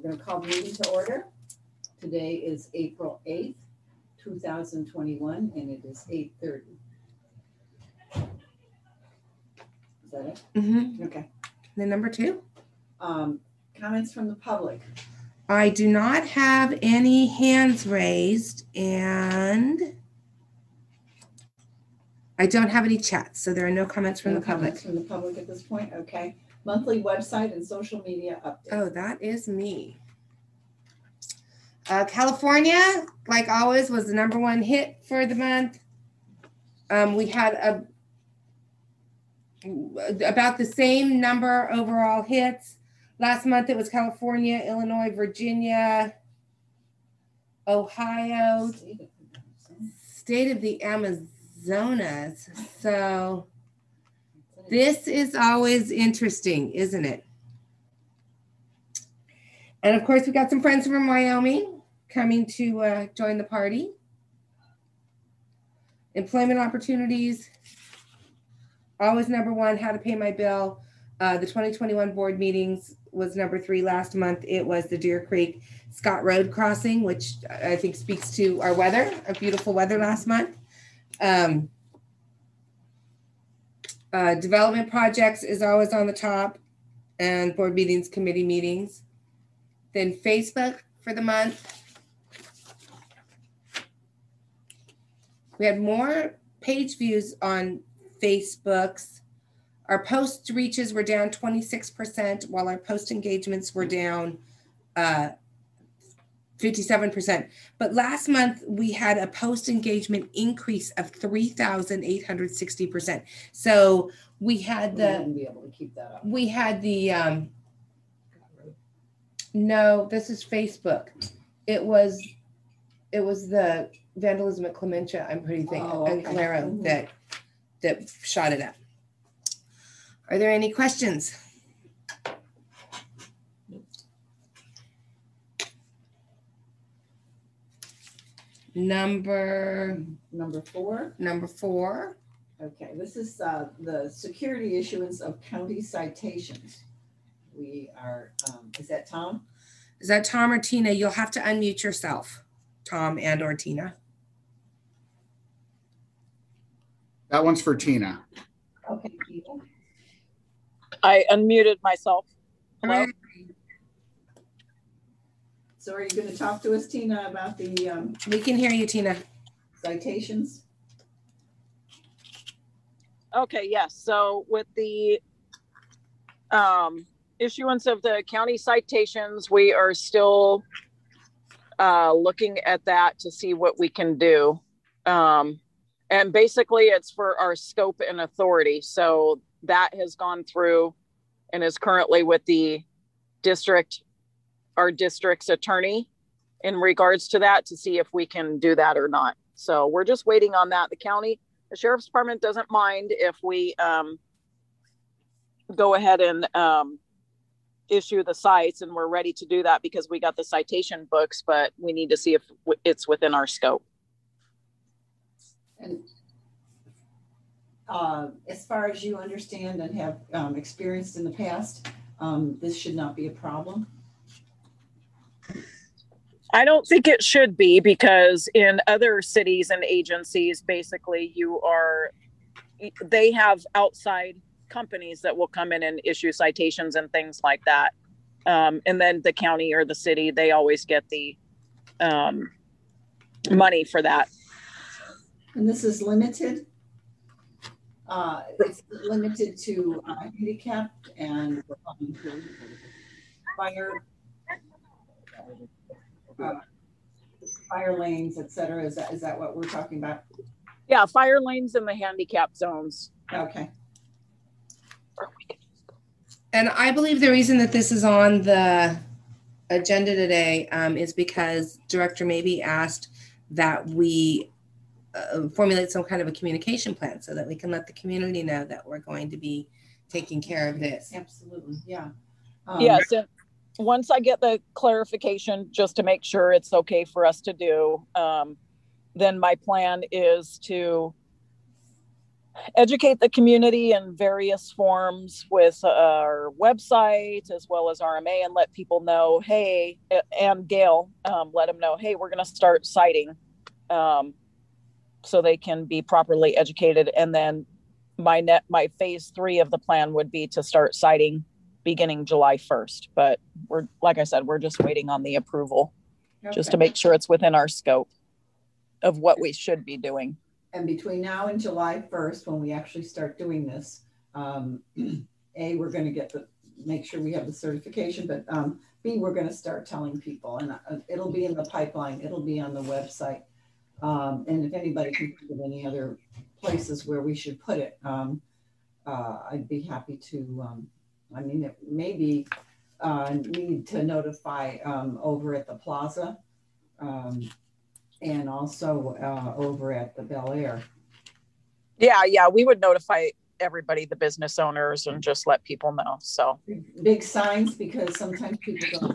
We're going to call the meeting to order. Today is April 8th, 2021, and it is 8:30. Is that it? Mm-hmm. Okay. Then number 2. Comments from the public. I do not have any hands raised, and I don't have any chats, so there are no comments from the public. Comments from the public at this point. Okay. Monthly website and social media update. Oh, that is me. California, like always, was the number 1 hit for the month. We had about the same number overall hits. Last month it was California, Illinois, Virginia, Ohio, state of the Amazonas. So this is always interesting, isn't it? And of course, we got some friends from Wyoming coming to join the party. Employment opportunities, always number 1, how to pay my bill. The 2021 board meetings was number 3 last month. It was the Deer Creek Scott Road crossing, which I think speaks to our weather, our beautiful weather last month. Development projects is always on the top, and board meetings, committee meetings. Then Facebook for the month. We had more page views on Facebook's. Our post reaches were down 26%, while our post engagements were down 57%. But last month we had a post engagement increase of 3,860%. So we had We wouldn't be able to keep that up. we had the no, this is Facebook. It was the vandalism at Clementia, I'm pretty thinking, and Calero that shot it up. Are there any questions? Number 4. Number 4. Okay, this is the security issuance of county citations. We are, is that Tom? Is that Tom or Tina? You'll have to unmute yourself, Tom and or Tina. That one's for Tina. Okay, Tina. I unmuted myself. Hello? So are you going to talk to us, Tina, about the We can hear you, Tina. citations? Okay, yes. So with the issuance of the county citations, we are still looking at that to see what we can do. And basically it's for our scope and authority. So that has gone through and is currently with the our district's attorney in regards to that to see if we can do that or not. So we're just waiting on that. The sheriff's department doesn't mind if we go ahead and issue the cites, and we're ready to do that because we got the citation books, but we need to see if it's within our scope. And as far as you understand and have experienced in the past, this should not be a problem. I don't think it should be, because in other cities and agencies, basically they have outside companies that will come in and issue citations and things like that. And then the county or the city, they always get the money for that. And this is limited. It's limited to handicapped and fire lanes, etc. Is that what we're talking about? Yeah, fire lanes in the handicap zones. Okay. And I believe the reason that this is on the agenda today is because Director Mabee asked that we formulate some kind of a communication plan so that we can let the community know that we're going to be taking care of this. Absolutely, yeah. Yes, and once I get the clarification, just to make sure it's okay for us to do, then my plan is to educate the community in various forms with our website as well as RMA, and let people know, hey, and Gail, let them know, hey, we're going to start citing, so they can be properly educated. And then my phase 3 of the plan would be to start citing beginning July 1st. But we're, like I said, we're just waiting on the approval just to Okay. make sure it's within our scope of what we should be doing. And between now and July 1st, when we actually start doing this, we're going to make sure we have the certification, but B, we're going to start telling people, and it'll be in the pipeline. It'll be on the website. And if anybody can think of any other places where we should put it, I'd be happy to. It maybe need to notify over at the plaza. And also over at the Bel Air. Yeah, we would notify everybody, the business owners, and just let people know. So big signs, because sometimes people don't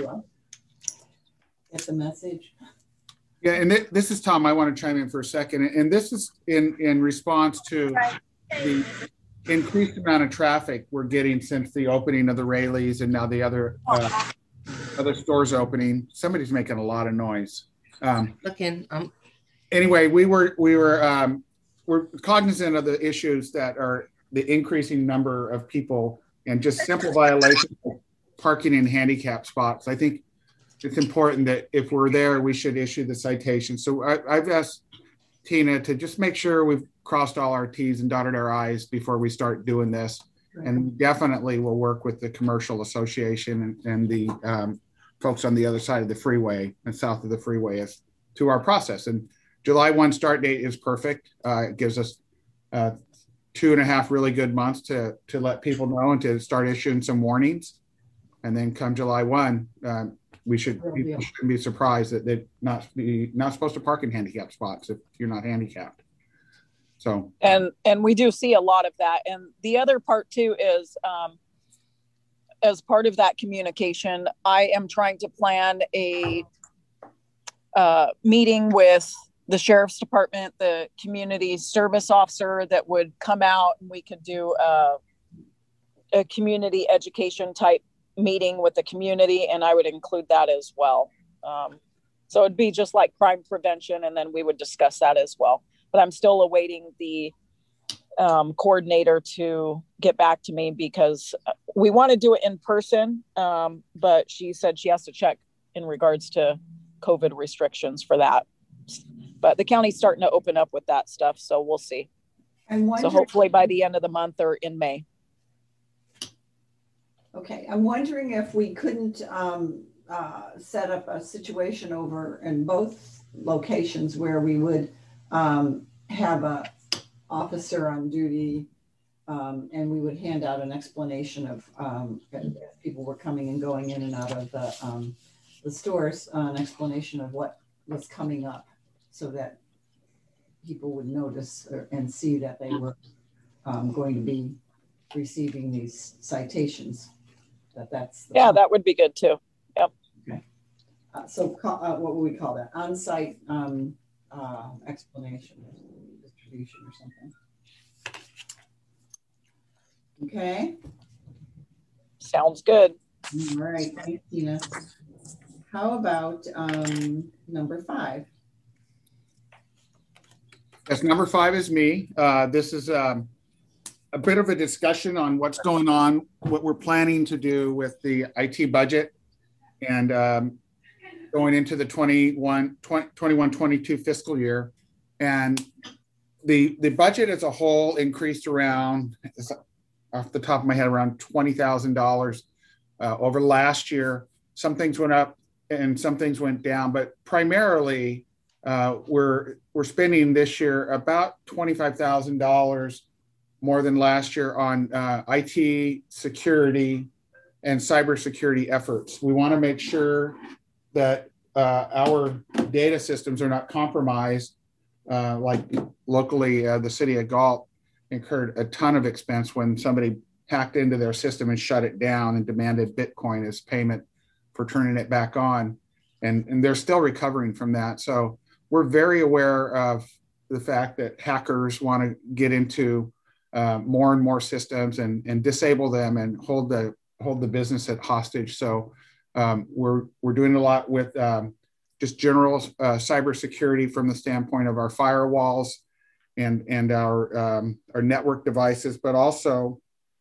get the message. Yeah, and this is Tom. I want to chime in for a second. And this is in response to the increased amount of traffic we're getting since the opening of the Rayleighs and now the other stores opening. Somebody's making a lot of noise. Anyway, we're cognizant of the issues that are the increasing number of people and just simple violations of parking in handicap spots. I think it's important that if we're there, we should issue the citation. So I've asked Tina to just make sure we've crossed all our T's and dotted our I's before we start doing this. Right. And definitely we'll work with the Commercial Association and the folks on the other side of the freeway and south of the freeway as to our process. And July 1 start date is perfect. It gives us 2.5 really good months to let people know and to start issuing some warnings. And then come July 1, people shouldn't be surprised that they're not supposed to park in handicap spots if you're not handicapped. So and we do see a lot of that. And the other part too is as part of that communication, I am trying to plan a meeting with the sheriff's department, the community service officer that would come out, and we could do a community education type meeting with the community, and I would include that as well. So it'd be just like crime prevention, and then we would discuss that as well. But I'm still awaiting the coordinator to get back to me, because we want to do it in person, but she said she has to check in regards to COVID restrictions for that. But the county's starting to open up with that stuff, so we'll see. So hopefully by the end of the month or in May. Okay, I'm wondering if we couldn't set up a situation over in both locations where we would have a officer on duty, and we would hand out an explanation of if people were coming and going in and out of the stores, an explanation of what was coming up, so that people would notice and see that they were going to be receiving these citations. That would be good too. Yep. Okay. So what would we call that? On-site explanation, distribution, or something. Okay. Sounds good. All right. Thanks, Tina. How about number 5? Yes, number 5 is me. This is a bit of a discussion on what's going on, what we're planning to do with the IT budget, and going into the 21-22 fiscal year. And the budget as a whole increased around, off the top of my head, around $20,000 over last year. Some things went up and some things went down, but primarily we're spending this year about $25,000 more than last year on IT security and cybersecurity efforts. We want to make sure that our data systems are not compromised. Like locally, the city of Galt incurred a ton of expense when somebody hacked into their system and shut it down and demanded Bitcoin as payment for turning it back on. And they're still recovering from that. So we're very aware of the fact that hackers want to get into more and more systems and disable them and hold the business at hostage. So we're doing a lot with just general cybersecurity from the standpoint of our firewalls and our network devices, but also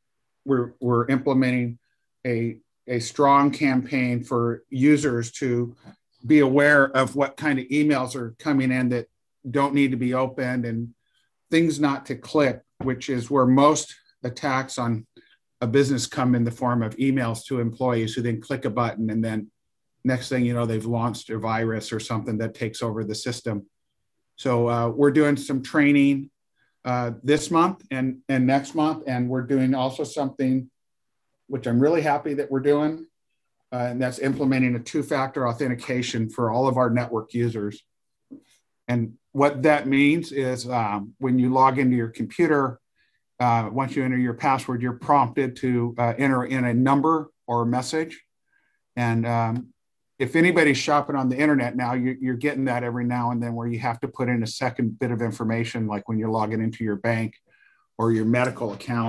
we're implementing a strong campaign for users to be aware of what kind of emails are coming in that don't need to be opened and things not to click, which is where most attacks on a business come in the form of emails to employees who then click a button and then next thing you know, they've launched a virus or something that takes over the system. So we're doing some training this month and next month, and we're doing also something which I'm really happy that we're doing, and that's implementing a two-factor authentication for all of our network users. And what that means is when you log into your computer, once you enter your password, you're prompted to enter in a number or a message. And if anybody's shopping on the internet now, you're getting that every now and then where you have to put in a second bit of information, like when you're logging into your bank or your medical account.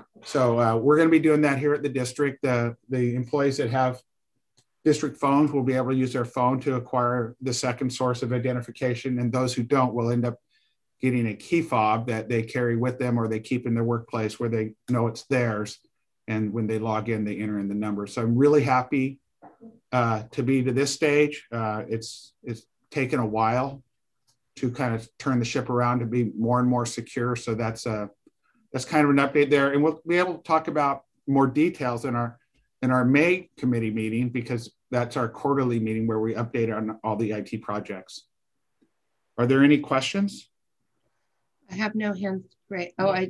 So we're going to be doing that here at the district. The employees that have district phones will be able to use their phone to acquire the second source of identification. And those who don't will end up getting a key fob that they carry with them or they keep in their workplace where they know it's theirs. And when they log in, they enter in the number. So I'm really happy to be to this stage. It's taken a while to kind of turn the ship around to be more and more secure. So that's kind of an update there. And we'll be able to talk about more details in our May committee meeting, because that's our quarterly meeting where we update on all the IT projects. Are there any questions? I have no hands. Right.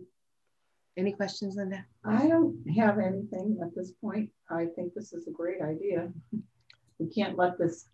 Any questions, Linda? I don't have anything at this point. I think this is a great idea. We can't let this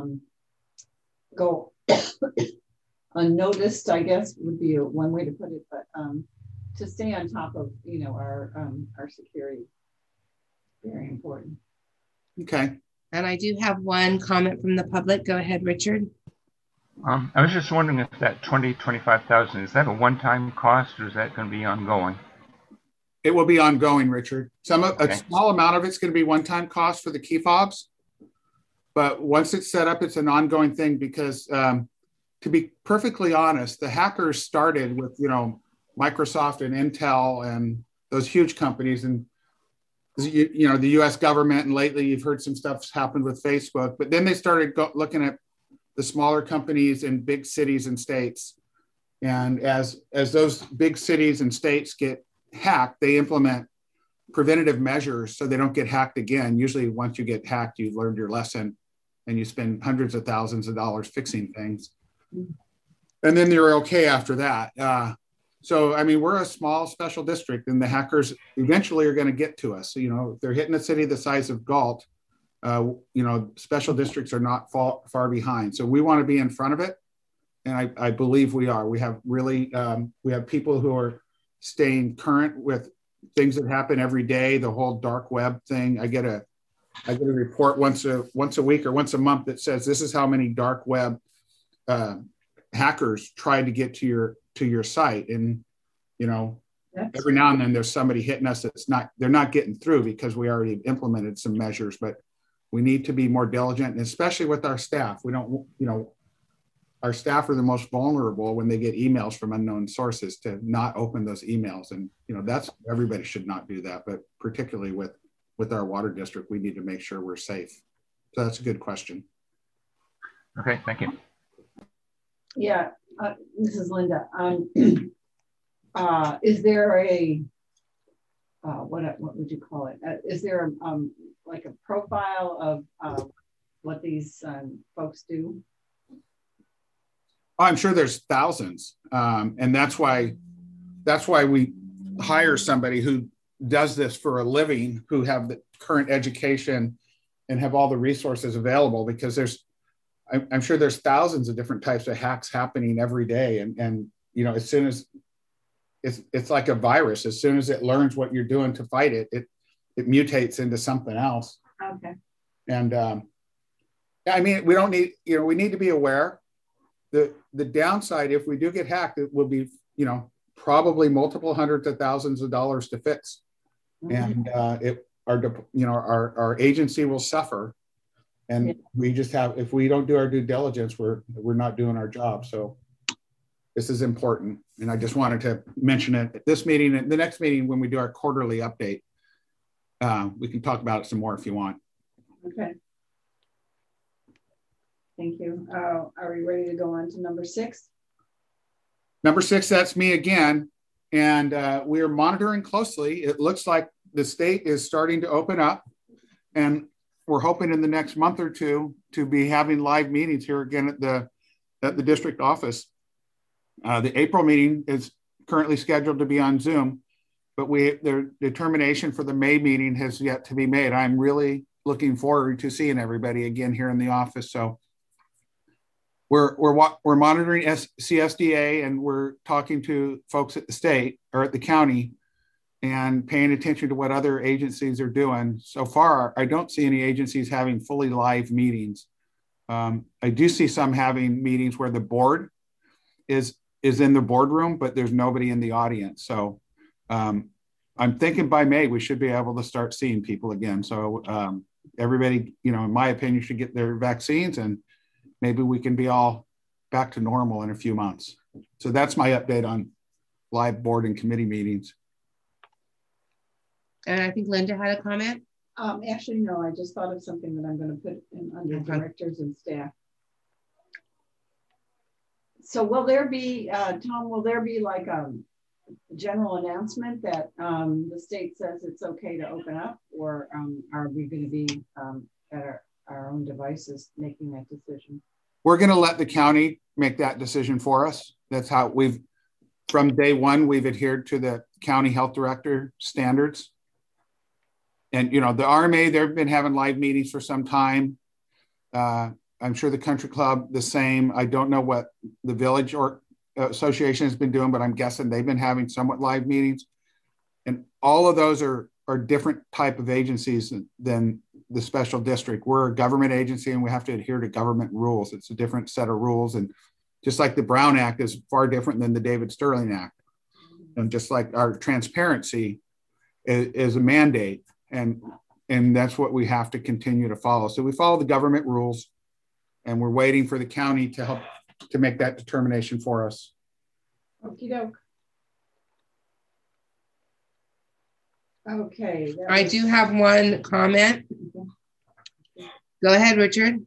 go unnoticed, I guess would be one way to put it, but to stay on top of, our security, very important. Okay. And I do have one comment from the public. Go ahead, Richard. I was just wondering if that 25,000, is that a one-time cost or is that going to be ongoing? It will be ongoing, Richard. Okay. A small amount of it's going to be one-time cost for the key fobs, but once it's set up, it's an ongoing thing because to be perfectly honest, the hackers started with, Microsoft and Intel and those huge companies and, the US government. And lately you've heard some stuff's happened with Facebook, but then they started looking at the smaller companies in big cities and states. And as those big cities and states get hacked, they implement preventative measures so they don't get hacked again. Usually once you get hacked, you've learned your lesson and you spend hundreds of thousands of dollars fixing things. And then you're okay after that. So, I mean, we're a small special district and the hackers eventually are going to get to us. If they're hitting a city the size of Galt, special districts are not far behind. So we want to be in front of it. And I believe we are. We have really, we have people who are staying current with things that happen every day, the whole dark web thing. I get a report once a week or once a month that says this is how many dark web hackers tried to get to your site. And, every now and then there's somebody hitting us they're not getting through because we already implemented some measures, but we need to be more diligent, and especially with our staff. We don't, our staff are the most vulnerable when they get emails from unknown sources to not open those emails. And, that's, everybody should not do that, but particularly with our water district, we need to make sure we're safe. So that's a good question. Okay, thank you. Yeah, this is Linda. Is there a, what would you call it? Is there like a profile of what these folks do? I'm sure there's thousands. And that's why we hire somebody who does this for a living, who have the current education and have all the resources available, because I'm sure there's thousands of different types of hacks happening every day. And as soon as it's like a virus, as soon as it learns what you're doing to fight it, it mutates into something else. Okay. And I mean, we need to be aware. the downside, if we do get hacked, it will be, you know, probably multiple hundreds of thousands of dollars to fix. And our agency will suffer. And we just have, if we don't do our due diligence, we're not doing our job. So this is important. And I just wanted to mention it at this meeting and the next meeting when we do our quarterly update. We can talk about it some more if you want. Okay. Thank you. Are we ready to go on to number 6? Number 6, that's me again. And we are monitoring closely. It looks like the state is starting to open up. And we're hoping in the next month or two to be having live meetings here again at the district office. The April meeting is currently scheduled to be on Zoom, but their determination for the May meeting has yet to be made. I'm really looking forward to seeing everybody again here in the office. So we're monitoring CSDA, and we're talking to folks at the state or at the county and paying attention to what other agencies are doing. So far, I don't see any agencies having fully live meetings. I do see some having meetings where the board is in the boardroom, but there's nobody in the audience. So I'm thinking by May, we should be able to start seeing people again. So everybody, you know, in my opinion, should get their vaccines, and maybe we can be all back to normal in a few months. So that's my update on live board and committee meetings. And I think Linda had a comment. Actually, no, I just thought of something that I'm going to put in under directors and staff. So will there be, Tom, will there be like a general announcement that the state says it's okay to open up, or are we going to be at our own devices making that decision? We're going to let the county make that decision for us. That's how from day one, we've adhered to the county health director standards. And, you know, the RMA, they've been having live meetings for some time. I'm sure the country club, the same. I don't know what the village or association has been doing, but I'm guessing they've been having somewhat live meetings. And all of those are different type of agencies than the special district. We're a government agency, and we have to adhere to government rules. It's a different set of rules. And just like the Brown Act is far different than the David Sterling Act. And just like our transparency is a mandate. And that's what we have to continue to follow. So we follow the government rules, and we're waiting for the county to help to make that determination for us. Okie doke. Okay. I do have one comment. Go ahead, Richard.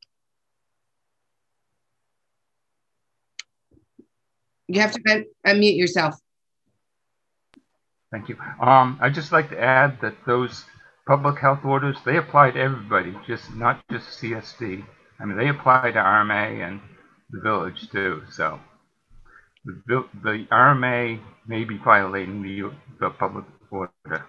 You have to unmute yourself. Thank you. I'd just like to add that those public health orders, they apply to everybody, not just CSD. I mean, they apply to RMA and the village too. So the RMA may be violating the public order.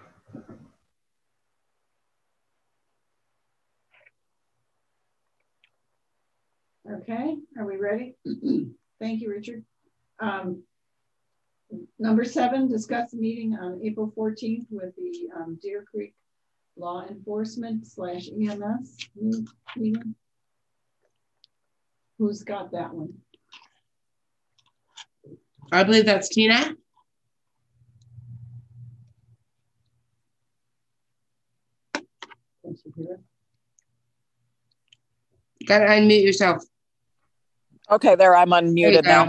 Okay, are we ready? Thank you, Richard. Number 7, discuss the meeting on April 14th with the Deer Creek Law Enforcement / EMS meeting. Who's got that one? I believe that's Tina. You gotta unmute yourself. Okay, there, I'm unmuted now.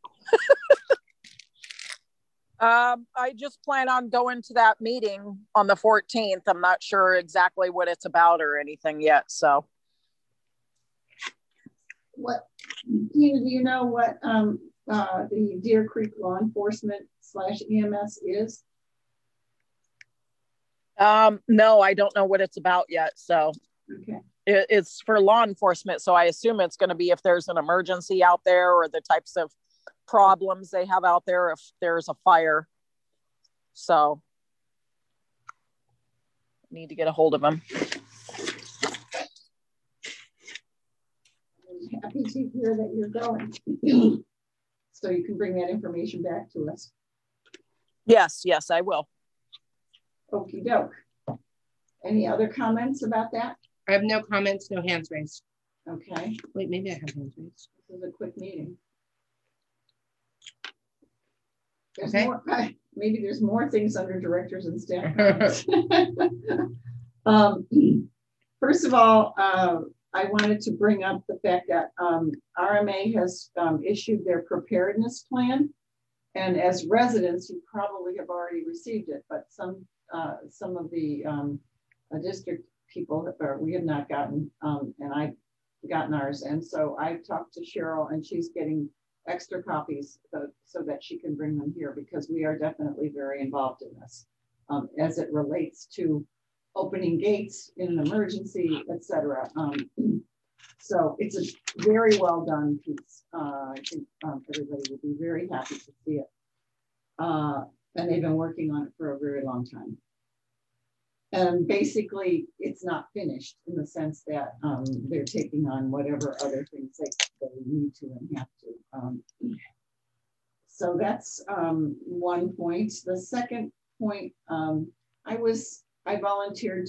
I just plan on going to that meeting on the 14th. I'm not sure exactly what it's about or anything yet, so. What, Tina, do you know what the Deer Creek Law Enforcement / EMS is? No, I don't know what it's about yet, so. Okay. It's for law enforcement, so I assume it's going to be if there's an emergency out there or the types of problems they have out there if there's a fire. So need to get a hold of them. I'm happy to hear that you're going. So you can bring that information back to us. Yes, I will. Okie doke. Any other comments about that? I have no comments, no hands raised. Okay. Wait, maybe I have hands raised. This is a quick meeting. There's Okay. more, maybe there's more things under directors and staff. First of all, I wanted to bring up the fact that RMA has issued their preparedness plan. And as residents, you probably have already received it, but some of the district people, we have not gotten, and I've gotten ours. And so I've talked to Cheryl, and she's getting extra copies so that she can bring them here, because we are definitely very involved in this as it relates to opening gates in an emergency, etc. So it's a very well done piece. I think everybody will be very happy to see it. And they've been working on it for a very long time. And basically, it's not finished in the sense that they're taking on whatever other things they need to and have to. So that's one point. The second point, I volunteered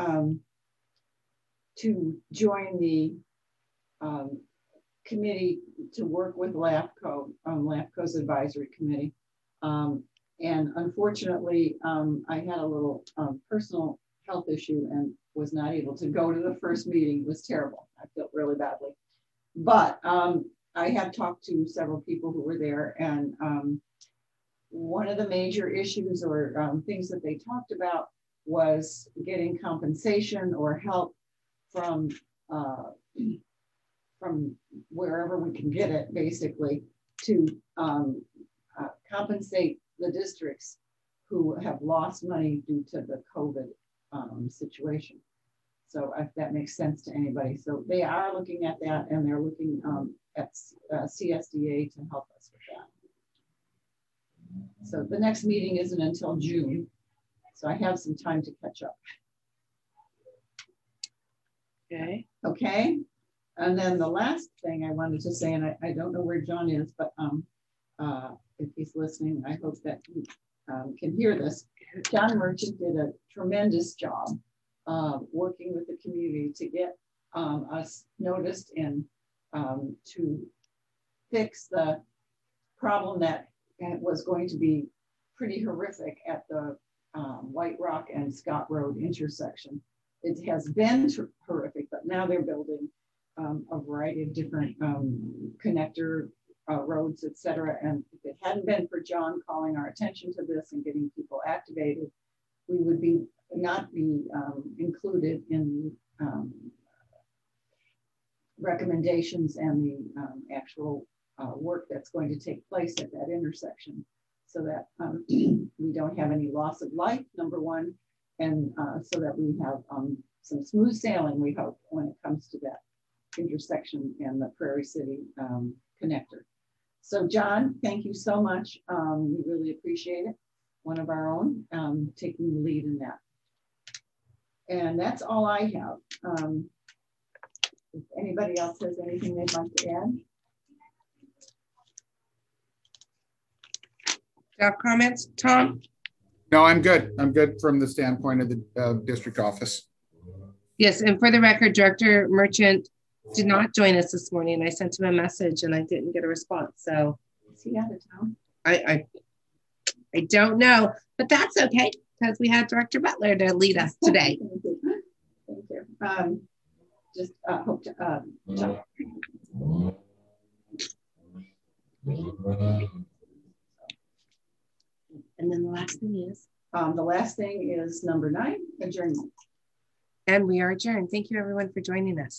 to join the committee to work with LAFCO, LAFCO's advisory committee. And unfortunately, I had a little personal health issue and was not able to go to the first meeting. It was terrible. I felt really badly. But I have talked to several people who were there, and one of the major issues or things that they talked about was getting compensation or help from wherever we can get it, basically, to compensate the districts who have lost money due to the COVID situation. So if that makes sense to anybody. So they are looking at that, and they're looking at CSDA to help us with that. So the next meeting isn't until June. So I have some time to catch up. Okay. Okay. And then the last thing I wanted to say, and I don't know where John is, but if he's listening, I hope that he can hear this. John Merchant did a tremendous job working with the community to get us noticed and to fix the problem that was going to be pretty horrific at the White Rock and Scott Road intersection. It has been horrific, but now they're building a variety of different connector roads, etc. And if it hadn't been for John calling our attention to this and getting people activated, we would not be included in the recommendations and the actual work that's going to take place at that intersection, so that we don't have any loss of life, number one, and so that we have some smooth sailing, we hope, when it comes to that intersection and the Prairie City connector. So John, thank you so much. We really appreciate it. One of our own taking the lead in that. And that's all I have. If anybody else has anything they'd like to add. Staff comments, Tom? No, I'm good. I'm good from the standpoint of the district office. Yes, and for the record, Director Merchant did not join us this morning. I sent him a message and I didn't get a response. So is he out of town? I don't know, but that's okay, because we had Director Butler to lead us today. Thank you. Just hope to and then the last thing is number 9, adjournment. And we are adjourned. Thank you everyone for joining us.